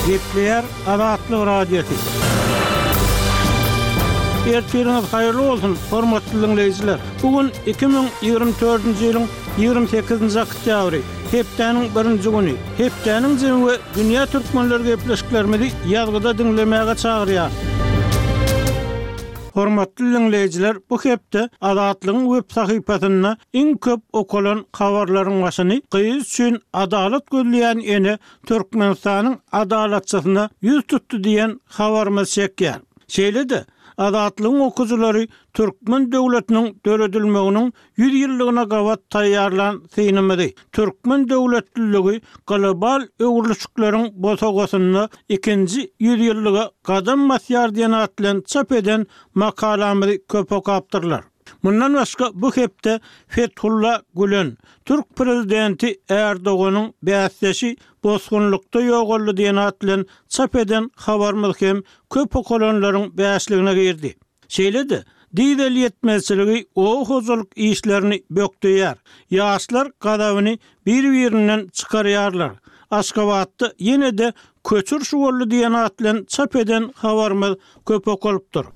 Gepleyer Azatlyk radiosu. Ertiriniz hayırlı olsun, hormatly dinleyijiler. Bugün 2024-nji ýylyň 28-nji oktýabry, hepdeniň 1-nji güni. Hepdeniň jemgy dünýä türkmenleri gepleşiklerimizi ýazgyda dinlemäge çagyrýar. Hormatly dinleyijiler, bu hepde Azatlygyň web sahypasyna iň köp okulan habarlaryň başyny gyýyş üçin adalet gözleýän ene Türkmenistanyň adalatçysyna ýüz tutdy diýen habarymyz çekýär. Şeýle-de Azatlygyň okuwçylary Türkmen döwletiniň döredilmeginiň 100 ýyllygyna gawat taýýarlan synymydy. Türkmen döwletliligi global öwürlüşikleriň bosagysyny 2-nji 100 ýyllyga gadam masýar diýen atlan çap eden makalamyny köp okapdyrlar. Bundan başga bu hepde Fethullah Gülen, Türk prezidenti Erdoğan'ın bäsleşi bozgunlukda ýogaldy diýen atlan çap eden habarymyz hem köp okulanlaryň bäsligine girdi. Şeýle-de diýdel ýetmezçiligi o hozalyk işlerini bökdüýär. Ýaşlar gadawyny bir-birinden çykarýarlar. Aşgabatda ýene-de köçür şuwally diýen atlan çap eden habarymyz köp okulypdyr.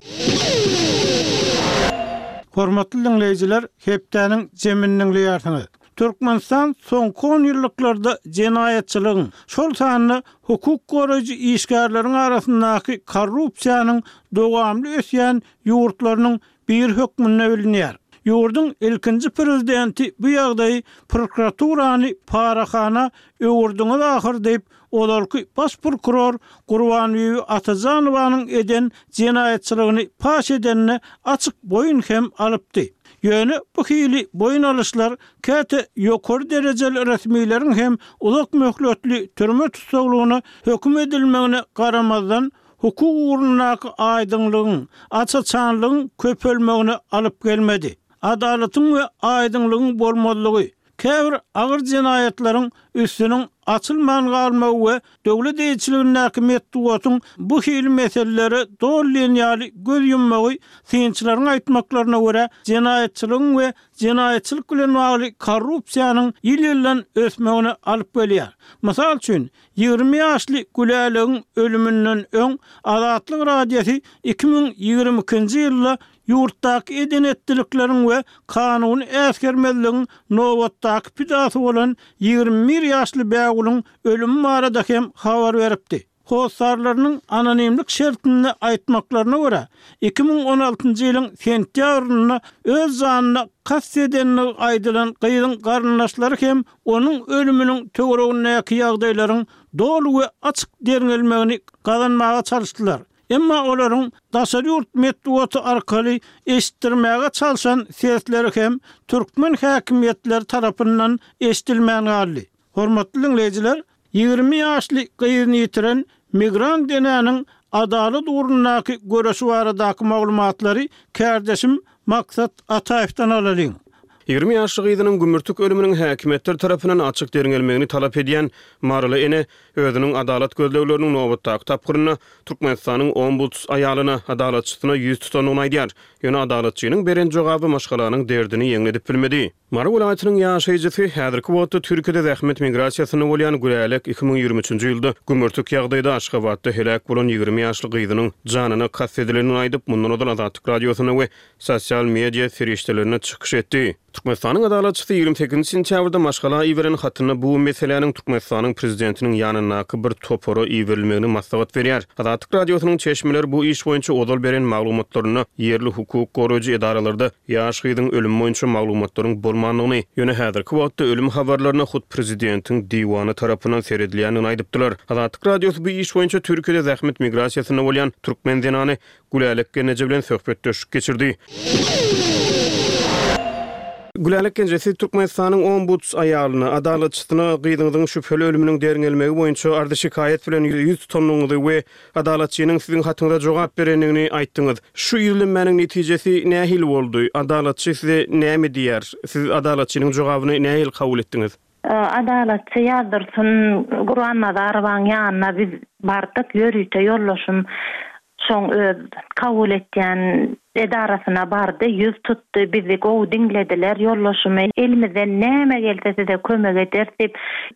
Hormatly dinleyijiler, hepdeniň jeminiň ýartyny. Türkmenistan soňky 10 ýyllyklarda jenaýetçiligiň, şol sanyny hukuk goraýjy işgärleriň arasyndaky korrupsiýanyň dowamly ösýän ýurtlarynyň bir hökmüne bilinýär. Ýurdun ilkinji prezidenti bu ýagdaýy prokuraturany paraxana öwürdiňe ahir diýip olarky baş prokuror Gurbanýew Atajanowyň eden jenaýetçiligini paş edenine açyk boyun hem alypdy. Ýöne bu hili boyun alışlar käte ýokary derejeli resmiýleriň hem ulak möhletli türme tutuklugyna hökm edilmegine garamazdan hukuk uğrundaky aýdynlygyň, açyçanlygyň köpelmegine alyp gelmedi. Adalatyň we aýdynlygyň bolmadylygy, käbir agyr jenaýetlaryň üstüniň açylman galmagy we döwlet eýçiligindäki metduwatyň bu hili meseleleri dolýanýaly göz yummagy synçylaryň aýtmaklaryna görä jenaýetçiligiň we jenaýetçilik bilen bagly korrupsiýanyň ýyl-ýyldan ösmegine alyp gelýär. Mysal üçin 20 ýaşly Güläligiň ölümünden öň Azatlyk radiosu 2022-nji ýylda ýurtdaky edenetdilikleriň we kanuny äsgermezligiň nowatdaky pidasy bolan 21 ýaşly bägulyň ölümi barada hem habar beripdi. Hosarlarynyň anonimlik şertini aýtmaklaryna görä 2016-njy ýylyň sentýabryna öz zanyna kast edenini aýdylan gyýdyň garyndaşlary hem onuň ölüminiň töweregindäki ýagdaýlaryň dolu we açyk derňelmegini gazanmaga çalışdylar. Emma olaryň daşary ýurt metduwaty arkaly eşitdirmäge çalışan sesleri hem türkmen häkimetleri tarapyndan eşitilmän galdy. Hormatly dinleyijiler, 20 ýaşly gyýyny ýitiren migrant denäniň adalet uğrundaky göreşi baradaky maglumatlary kärdeşim Maksat Ataýewdan alalım. 20 ýaşly gyýdynyň gümürtük ölüminiň häkimetler tarapyndan açyk derňelmegini talap edýän Marly ene özüniň adalet gözlegleriniň nowatdaky tapgyryna Türkmenistanyň ombuds aýalyna adalatçysyna ýüz tutanyny aýdýar. Ýöne adalatçynyň beren jogaby maşgalanyň derdini ýeňledip bilmedi. Mary welaýatynyň ýaşaýjysy häzirki wagtda Türkiýede zähmet migrasiýasyny bolýan Gülälik 2023-nji ýylda gümürtük ýagdaýda Aşgabatda helak bolan 20 ýaşly gyýdynyň janyna kast edilenini aýdyp mundan odan Azatlyk radiosyna we sosial media feriştelerine çykyş etdi. Türkmenistanyň adalatçysy 28-nji sentýabrda maşgala iweren hatyna bu meseleniň Türkmenistanyň prezidentiniň ýanynaky bir topora iwerilmegini maslahat berýär. Azatlyk radiosynyň çeşmeleri bu iş boýunça odal beren maglumatlaryny ýerli hukuk goraýjy edarelarda ýaş gyýdyň ölümi boýunça maglumatlaryň bolmanlygyny, ýöne häzirki wagtda ölüm habarlaryna hut prezidentiň diwany tarapyndan seredilýänini aýdypdylar. Azatlyk radiosu bu iş boýunça Türkiýede zähmet migrasiýasyna bolýan türkmen denany Gülälik genje bilen söhbetdeşik geçirdi. Gülälik genjesi Türkmenistanyň ombuds aýalyna adalatçysyna gyýdynyň şüpheli ölüminiň derňelmegi boýunça ardy şikaýet bilen ýüz tutanyňyzy we adalatçynyň siziň hatyňyza jogap berenligini aýtdyňyz. Şu ýyldymanyň netijesi nähil boldy? Adalatçy size näme diýär? Siz adalatçynyň jogabyny nähil kabul etdiňiz? Adalatçy ýazdyrsyn Gurbanýew ýanyna biz bardyk ýörüýte ýollaşym şoň öz kabul etýän edarasyna bardy, ýüz tutdy, bizi gowy dinlediler, ýollaşymy elimizden näme gelse size kömek eder diýip